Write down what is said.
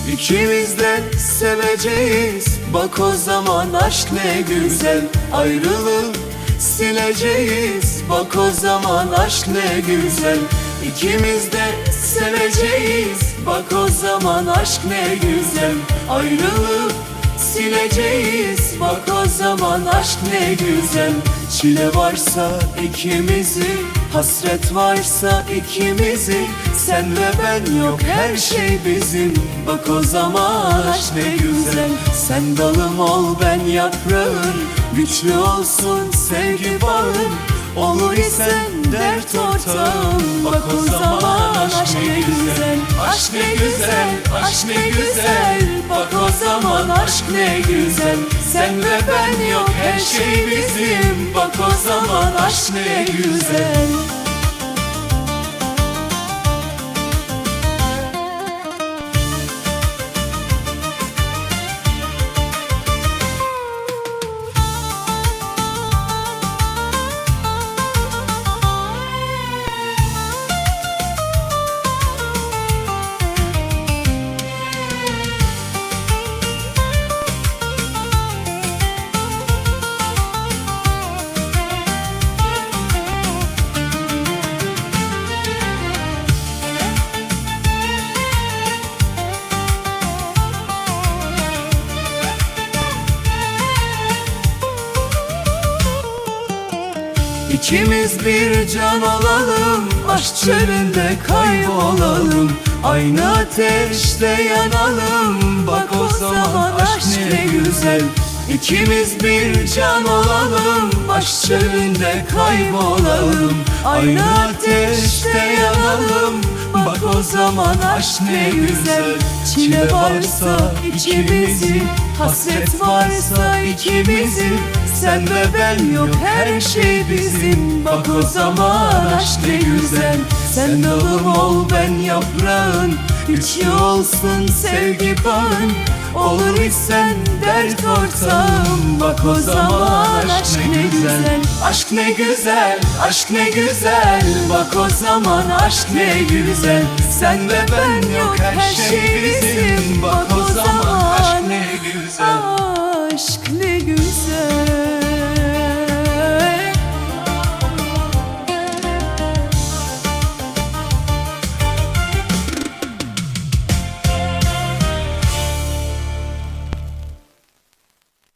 İkimiz de seveceğiz. Bak o zaman aşk ne güzel. Ayrılığı sileceğiz. Bak o zaman aşk ne güzel. İkimiz de seveceğiz. Bak o zaman aşk ne güzel. Ayrılığı sileceğiz. Bak o zaman aşk ne güzel. Çile varsa ikimizi, hasret varsa ikimizi, sen ve ben yok her şey bizim. Bak o zaman aşk ne güzel. Sen dalım ol ben yaprağın, güçlü olsun sevgi bağın. Olur isen dert ortağım. Bak o zaman aşk ne güzel. Aşk ne güzel, aşk ne güzel. Bak o zaman aşk ne güzel. Sen ve ben yok her şey bizim. Bak o zaman aşk ne güzel. İkimiz bir can olalım, aşk çölünde kaybolalım. Aynı ateşte yanalım, bak o zaman aşk ne güzel. İkimiz bir can olalım, aşk çölünde kaybolalım. Aynı ateşte yanalım, bak o zaman aşk ne güzel. Çile varsa ikimizi, hasret varsa ikimizi, sen ve ben yok her şey bizim. Bak o zaman aşk ne güzel. Sen dalım ol ben yaprağın, güçlü olsun sevgi bağın. Olur isen dert ortağım. Bak o zaman aşk ne güzel. Aşk ne güzel, aşk ne güzel. Bak o zaman aşk ne güzel. Sen ve ben yok her şey bizim. Bak o zaman